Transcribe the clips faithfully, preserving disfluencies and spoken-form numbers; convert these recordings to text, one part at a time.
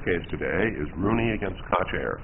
case today is Rooney against Koch Air.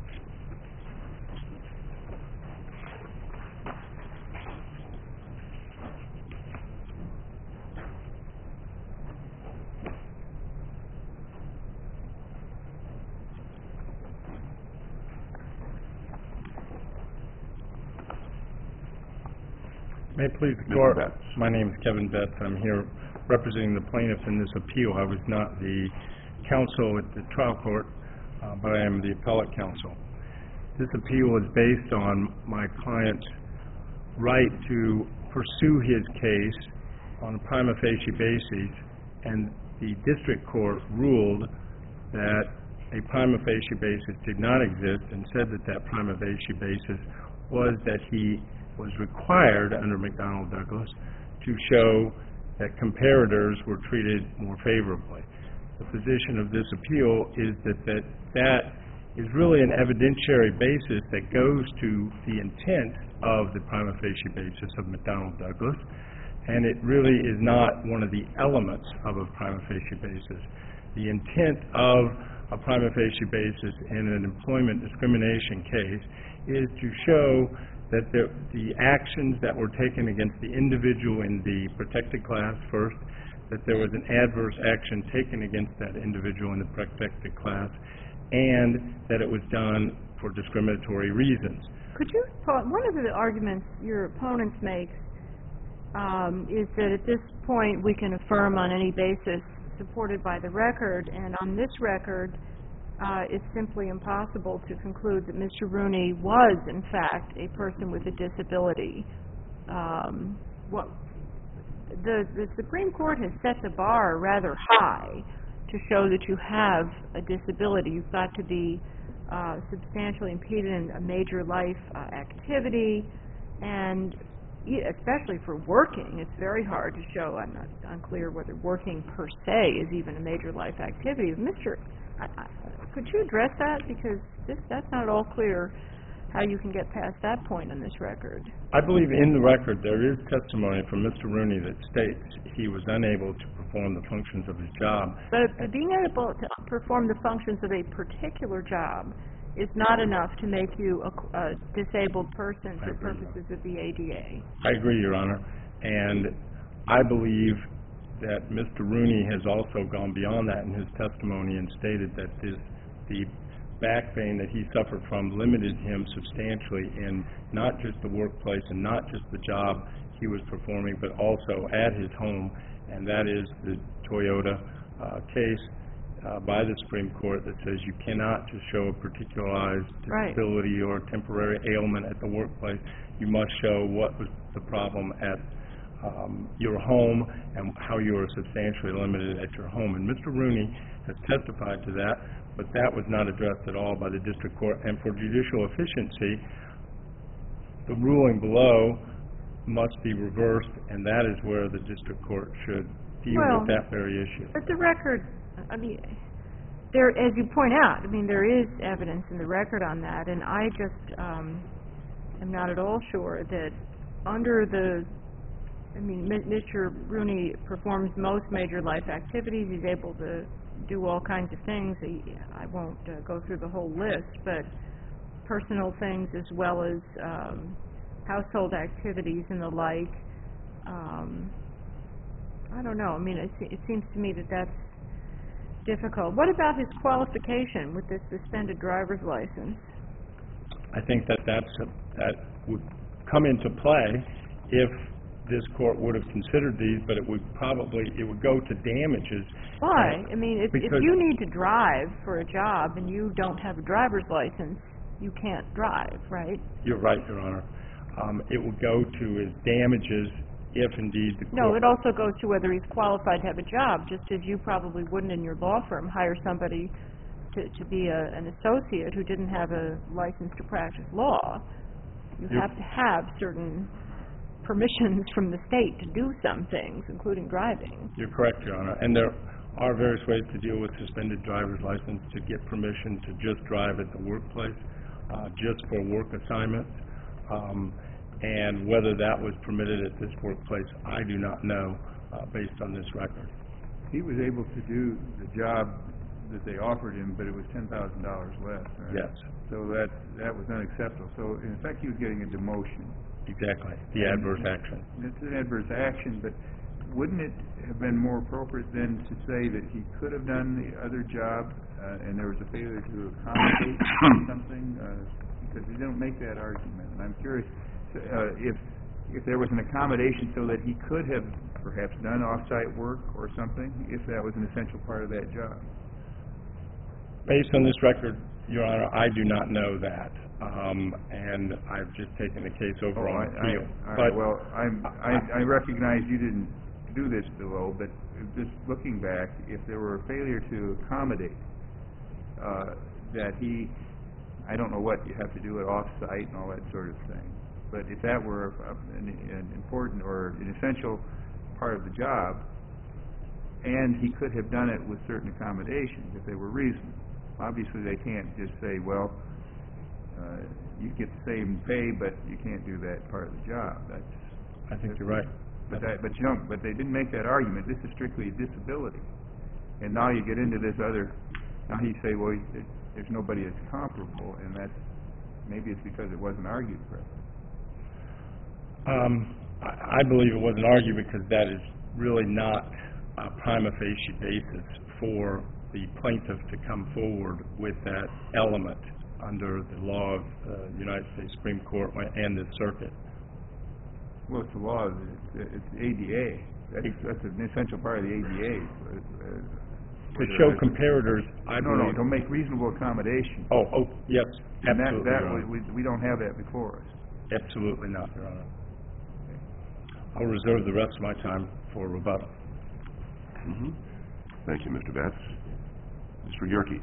May it please the Court, my name is Kevin Betts. I'm here representing the plaintiffs in this appeal. I was not the counsel at the trial court, uh, but I am the appellate counsel. This appeal is based on my client's right to pursue his case on a prima facie basis, and the district court ruled that a prima facie basis did not exist and said that that prima facie basis was that he was required under McDonnell Douglas to show that comparators were treated more favorably. The position of this appeal is that that, that is really an evidentiary basis that goes to the intent of the prima facie basis of McDonnell Douglas, and it really is not one of the elements of a prima facie basis. The intent of a prima facie basis in an employment discrimination case is to show that the, the actions that were taken against the individual in the protected class first, that there was an adverse action taken against that individual in the protected class, and that it was done for discriminatory reasons. Could you, one of the arguments your opponents make um, is that at this point we can affirm on any basis supported by the record, and on this record Uh, it's simply impossible to conclude that Mister Rooney was, in fact, a person with a disability. Um, what, the, the Supreme Court has set the bar rather high to show that you have a disability. You've got to be uh, substantially impeded in a major life uh, activity, and especially for working, it's very hard to show. I'm not unclear whether working per se is even a major life activity. Mister I, I, could you address that? Because this, that's not at all clear how you can get past that point on this record. I believe in the record there is testimony from Mister Rooney that states he was unable to perform the functions of his job. But being able to perform the functions of a particular job is not enough to make you a, a disabled person for purposes of the A D A. I agree, Your Honor. And I believe that Mister Rooney has also gone beyond that in his testimony and stated that this, the back pain that he suffered from limited him substantially in not just the workplace and not just the job he was performing, but also at his home, and that is the Toyota uh, case uh, by the Supreme Court that says you cannot just show a particularized disability right. or temporary ailment at the workplace. You must show what was the problem at Um, your home and how you are substantially limited at your home. And Mister Rooney has testified to that, but that was not addressed at all by the district court. And for judicial efficiency, the ruling below must be reversed, and that is where the district court should deal well, with that very issue. But the record, I mean, there, as you point out, I mean, there is evidence in the record on that, and I just um, am not at all sure that under the I mean, Mister Rooney performs most major life activities. He's able to do all kinds of things. He, I won't uh, go through the whole list, but personal things as well as um, household activities and the like. Um, I don't know. I mean, it, it seems to me that that's difficult. What about his qualification with this suspended driver's license? I think that that's a, that would come into play if this court would have considered these, but it would probably, it would go to damages. Why? I mean, if, if you need to drive for a job and you don't have a driver's license, you can't drive, right? You're right, Your Honor. Um, it would go to his damages if indeed the court... No, it also goes to whether he's qualified to have a job, just as you probably wouldn't in your law firm hire somebody to, to be a, an associate who didn't have a license to practice law. You You're, have to have certain permissions from the state to do some things, including driving. You're correct, Your Honor. And there are various ways to deal with suspended driver's license to get permission to just drive at the workplace, uh, just for work assignments. Um, and whether that was permitted at this workplace, I do not know, uh, based on this record. He was able to do the job that they offered him, but it was ten thousand dollars less, right? Yes, So that, that was unacceptable. So in effect, he was getting a demotion. exactly, the adverse action. It's an adverse action, but wouldn't it have been more appropriate then to say that he could have done the other job, uh, and there was a failure to accommodate something? Uh, because they don't make that argument. And I'm curious uh, if if there was an accommodation so that he could have perhaps done off-site work or something, if that was an essential part of that job. Based on this record, Your Honor, I do not know that, um, and I've just taken the case over Oh, on I- appeal. I- all But right, well, I'm, I, I recognize you didn't do this below, but just looking back, if there were a failure to accommodate, uh, that he, I don't know what you have to do at off-site and all that sort of thing, but if that were a- an, an important or an essential part of the job, and he could have done it with certain accommodations, if they were reasonable. Obviously, they can't just say, well, uh, you get the same pay, but you can't do that part of the job. That's, I think you're right. but that, but you don't, but they didn't make that argument. This is strictly a disability. And now you get into this other, now you say, well, there- there's nobody that's comparable, and that's, maybe it's because it wasn't argued correctly. Um, I, I believe it wasn't argued because that is really not a prima facie basis for the plaintiff to come forward with that element under the law of the uh, United States Supreme Court and the circuit. Well, it's the law, it's, it's the A D A. That's, that's an essential part of the A D A. Uh, To show comparators, I No, no, believe... don't make reasonable accommodation. Oh, oh, yes, And that, absolutely, that, Your Honor. we, we don't have that before us. Absolutely not, Your Honor. I'll reserve the rest of my time for rebuttal. Mm-hmm. Thank you, Mister Betts. Mister Yerkes.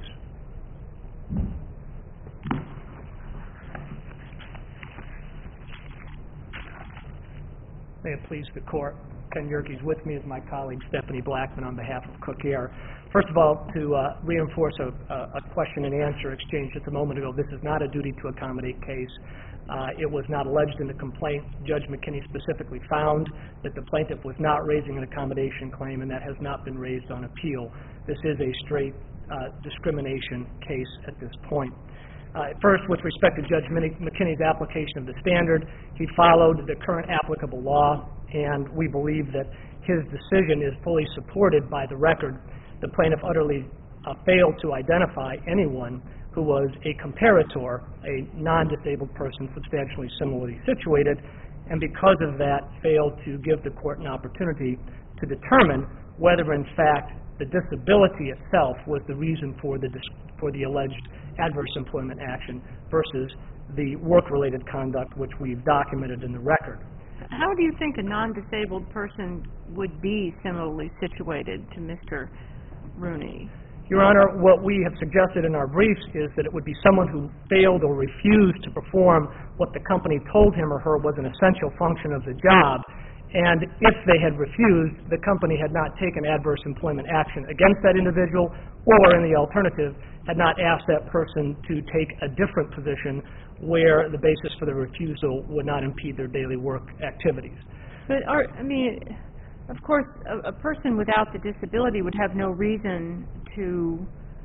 May it please the Court. Ken Yerkes with me is my colleague Stephanie Blackman on behalf of Cook Air. First of all, to uh, reinforce a, a question and answer exchange just a moment ago, this is not a duty to accommodate case. Uh, it was not alleged in the complaint. Judge McKinney specifically found that the plaintiff was not raising an accommodation claim, and that has not been raised on appeal. This is a straight uh, discrimination case at this point. Uh, first, with respect to Judge McKinney's application of the standard, he followed the current applicable law, and we believe that his decision is fully supported by the record. The plaintiff utterly uh, failed to identify anyone who was a comparator, a non-disabled person substantially similarly situated, and because of that, failed to give the court an opportunity to determine whether, in fact, the disability itself was the reason for the dis- for the alleged adverse employment action versus the work-related conduct which we've documented in the record. How do you think a non-disabled person would be similarly situated to Mister Rooney? Your Honor, what we have suggested in our briefs is that it would be someone who failed or refused to perform what the company told him or her was an essential function of the job, and if they had refused, the company had not taken adverse employment action against that individual, or in the alternative, had not asked that person to take a different position where the basis for the refusal would not impede their daily work activities. But, are, I mean, of course, a, a person without the disability would have no reason to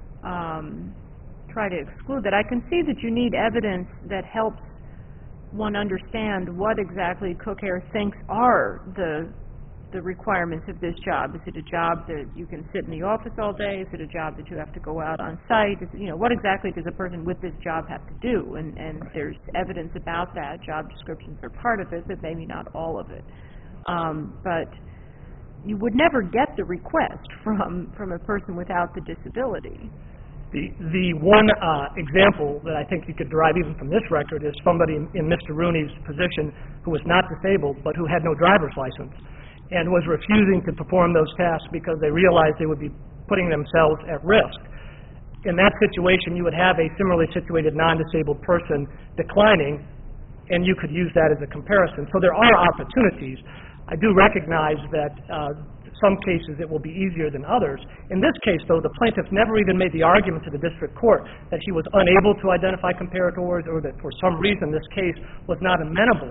um, try to exclude that. I can see that you need evidence that helps one understand what exactly Cook Air thinks are the the requirements of this job. Is it a job that you can sit in the office all day? Is it a job that you have to go out on site? Is, you know, what exactly does a person with this job have to do? And, and there's evidence about that. Job descriptions are part of it, but maybe not all of it. Um, but you would never get the request from, from a person without the disability. The, the one uh, example that I think you could derive even from this record is somebody in, in Mister Rooney's position who was not disabled but who had no driver's license and was refusing to perform those tasks because they realized they would be putting themselves at risk. In that situation, you would have a similarly situated non-disabled person declining, and you could use that as a comparison. So there are opportunities. I do recognize that uh, some cases it will be easier than others. In this case, though, the plaintiff never even made the argument to the district court that he was unable to identify comparators or that for some reason this case was not amenable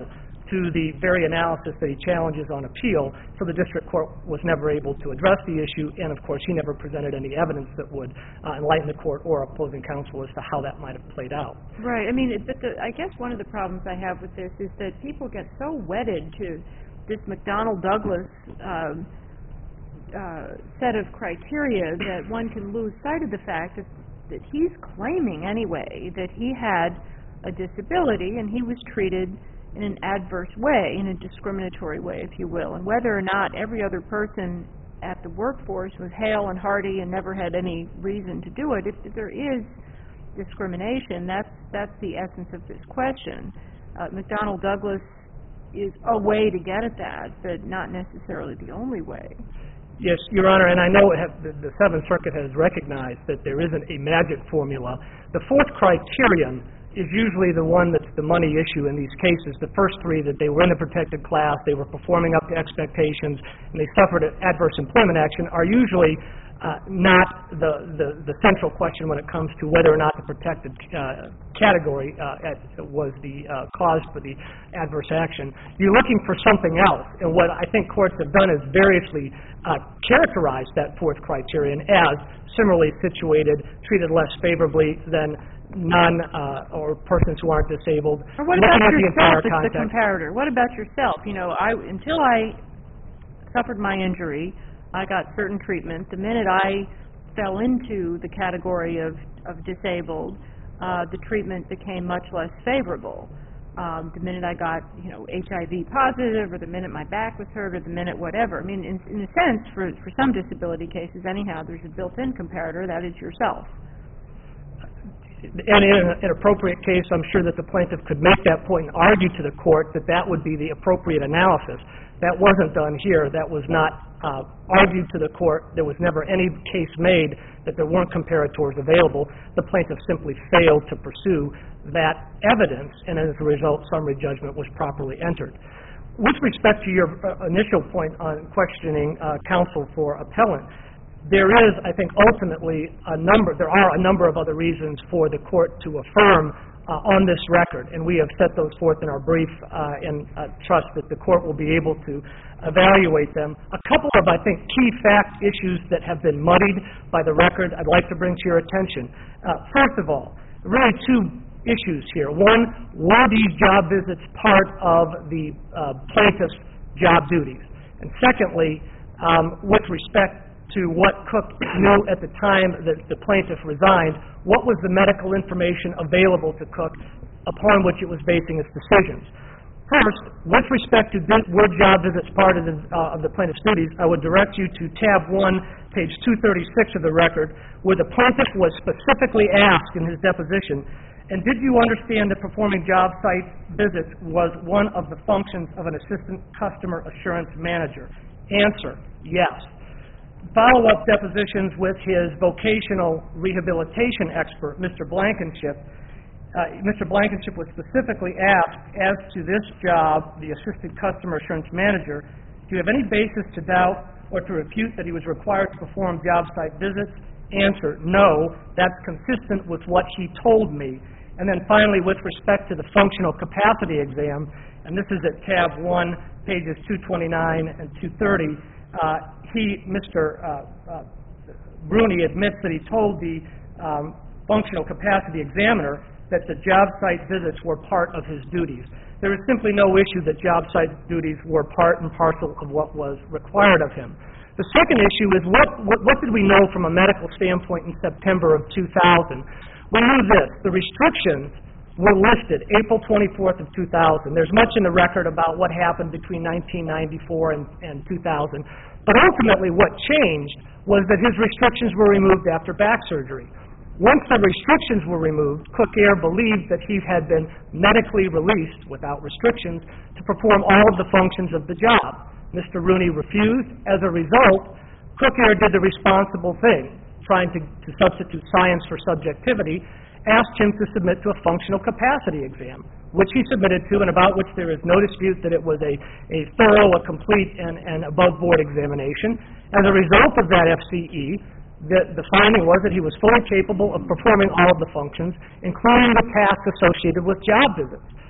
to the very analysis that he challenges on appeal, so the district court was never able to address the issue, and of course he never presented any evidence that would uh, enlighten the court or opposing counsel as to how that might have played out. Right. I mean, it, but the, I guess one of the problems I have with this is that people get so wedded to this McDonnell-Douglas um, uh, set of criteria that one can lose sight of the fact that, that he's claiming anyway that he had a disability and he was treated in an adverse way, in a discriminatory way, if you will. And whether or not every other person at the workforce was hale and hearty and never had any reason to do it, if, if there is discrimination, that's, that's the essence of this question. Uh, McDonnell-Douglas is a way to get at that, but not necessarily the only way. Yes, Your Honor, and I know it have, the, the Seventh Circuit has recognized that there isn't a magic formula. The fourth criterion is usually the one that's the money issue in these cases. The first three, that they were in the protected class, they were performing up to expectations, and they suffered an adverse employment action, are usually uh, not the, the, the central question when it comes to whether or not the protected uh, category uh, at, was the uh, cause for the adverse action. You're looking for something else, and what I think courts have done is variously uh, characterized that fourth criterion as similarly situated, treated less favorably than non uh, or persons who aren't disabled. Or what about yourself as context. the comparator? What about yourself? You know, I until I suffered my injury, I got certain treatment. The minute I fell into the category of, of disabled, uh, the treatment became much less favorable. Um, the minute I got, you know, H I V positive, or the minute my back was hurt, or the minute whatever. I mean, in, in a sense, for, for some disability cases, anyhow, there's a built-in comparator, that is yourself. And in an appropriate case, I'm sure that the plaintiff could make that point and argue to the court that that would be the appropriate analysis. That wasn't done here. That was not uh, argued to the court. There was never any case made that there weren't comparators available. The plaintiff simply failed to pursue that evidence, and as a result, summary judgment was properly entered. With respect to your uh, initial point on questioning uh, counsel for appellant, there is, I think, ultimately a number, there are a number of other reasons for the court to affirm uh, on this record, and we have set those forth in our brief uh, and uh, trust that the court will be able to evaluate them. A couple of, I think, key fact issues that have been muddied by the record I'd like to bring to your attention. Uh, first of all, really two issues here. One, were these job visits part of the uh, plaintiff's job duties? And secondly, um, with respect to what Cook knew at the time that the plaintiff resigned, what was the medical information available to Cook upon which it was basing its decisions? First, with respect to were job visits part of the, uh, of the plaintiff's duties, I would direct you to tab one, page two thirty-six of the record, where the plaintiff was specifically asked in his deposition, and did you understand that performing job site visits was one of the functions of an assistant customer assurance manager? Answer, yes. Follow-up depositions with his vocational rehabilitation expert, Mister Blankenship. Uh, Mister Blankenship was specifically asked, as to this job, the assistant customer assurance manager, do you have any basis to doubt or to refute that he was required to perform job site visits? Answer, no. That's consistent with what he told me. And then finally, with respect to the functional capacity exam, and this is at tab one, pages two twenty-nine and two thirty, uh, he, Mister Uh, uh, Bruni, admits that he told the um, functional capacity examiner that the job site visits were part of his duties. There is simply no issue that job site duties were part and parcel of what was required of him. The second issue is what, what, what did we know from a medical standpoint in September of two thousand? We knew this. The restrictions were listed April twenty-fourth of two thousand. There's much in the record about what happened between nineteen ninety-four and, and two thousand. But ultimately what changed was that his restrictions were removed after back surgery. Once the restrictions were removed, Cook Air believed that he had been medically released without restrictions to perform all of the functions of the job. Mister Rooney refused. As a result, Cook Air did the responsible thing, trying to, to substitute science for subjectivity, asked him to submit to a functional capacity exam, which he submitted to and about which there is no dispute that it was a, a thorough, a complete, and, and above-board examination. As a result of that F C E, the, the finding was that he was fully capable of performing all of the functions, including the tasks associated with job visits.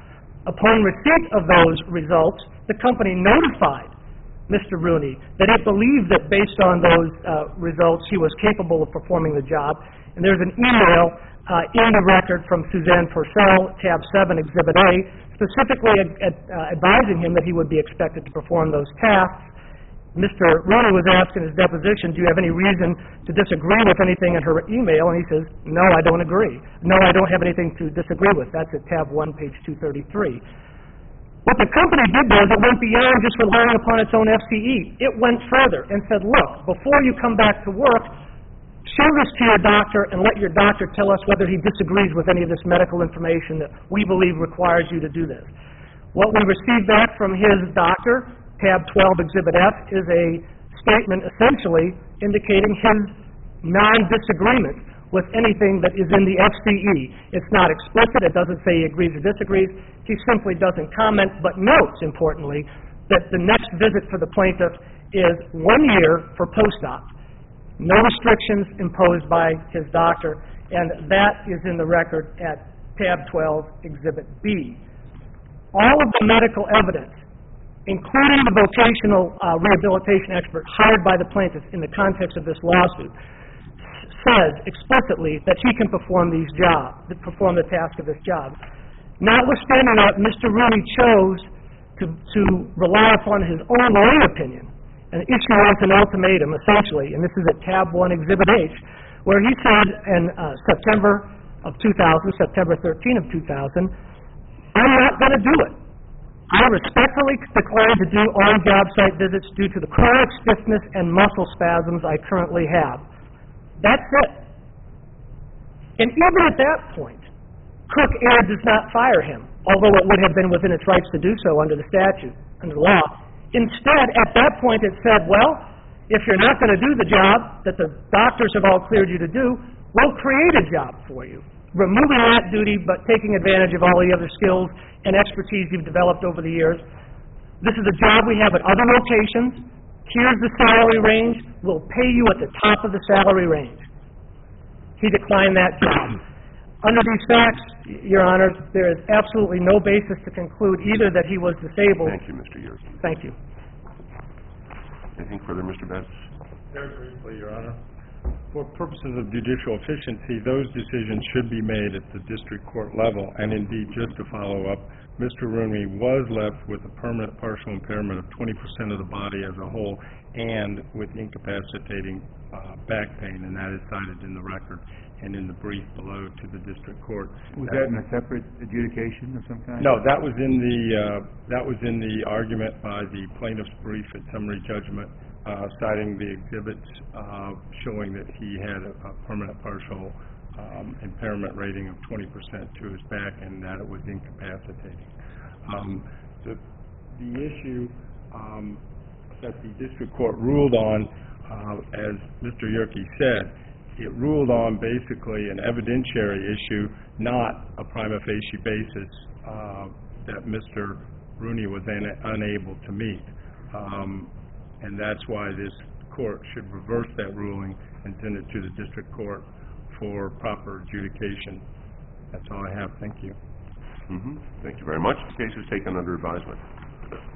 Upon receipt of those results, the company notified Mister Rooney that it believed that based on those uh, results, he was capable of performing the job. And there's an email uh, in the record from Suzanne Purcell, tab seven, Exhibit A, specifically ad- ad- uh, advising him that he would be expected to perform those tasks. Mister Rooney was asked in his deposition, do you have any reason to disagree with anything in her email? And he says, no, I don't agree. No, I don't have anything to disagree with. That's at tab one, page two thirty-three. What the company did was it went beyond just relying upon its own F C E. It went further and said, look, before you come back to work, show this to your doctor and let your doctor tell us whether he disagrees with any of this medical information that we believe requires you to do this. What we received back from his doctor, tab twelve, Exhibit F, is a statement essentially indicating his non-disagreement with anything that is in the F C E. It's not explicit. It doesn't say he agrees or disagrees. He simply doesn't comment, but notes, importantly, that the next visit for the plaintiff is one year for post-op. No restrictions imposed by his doctor, and that is in the record at tab twelve, Exhibit B. All of the medical evidence, including the vocational uh, rehabilitation expert hired by the plaintiff in the context of this lawsuit, says explicitly that he can perform these jobs, perform the task of this job. Notwithstanding that, Mister Rooney chose to, to rely upon his own lay opinion and issue us an ultimatum, essentially, and this is at tab one, Exhibit H, where he said in uh, September of two thousand, September thirteenth of two thousand, I'm not going to do it. I respectfully decline to do on-job site visits due to the chronic stiffness and muscle spasms I currently have. That's it. And even at that point, Cook Air does not fire him, although it would have been within its rights to do so under the statute, under the law. Instead, at that point, it said, well, if you're not going to do the job that the doctors have all cleared you to do, we'll create a job for you, removing that duty but taking advantage of all the other skills and expertise you've developed over the years. This is a job we have at other locations. Here's the salary range. We'll pay you at the top of the salary range. He declined that job. Under these facts, Your Honor, there is absolutely no basis to conclude either that he was disabled. Thank you, Mister Yersin. Thank you. Anything further, Mister Betts? Very briefly, Your Honor. For purposes of judicial efficiency, those decisions should be made at the district court level, and indeed, just to follow up, Mister Rooney was left with a permanent partial impairment of twenty percent of the body as a whole and with incapacitating uh, back pain, and that is cited in the record and in the brief below to the district court. Was that in a separate adjudication of some kind? No, that was in the uh, that was in the argument by the plaintiff's brief at summary judgment, uh, citing the exhibits uh, showing that he had a, a permanent partial um, impairment rating of twenty percent to his back and that it was incapacitating. Um, the, the issue um, that the district court ruled on, uh, as Mister Yerke said, it ruled on basically an evidentiary issue, not a prima facie basis uh, that Mister Rooney was un unable to meet. Um, and that's why this court should reverse that ruling and send it to the district court for proper adjudication. That's all I have. Thank you. Mm-hmm. Thank you very much. The case is taken under advisement.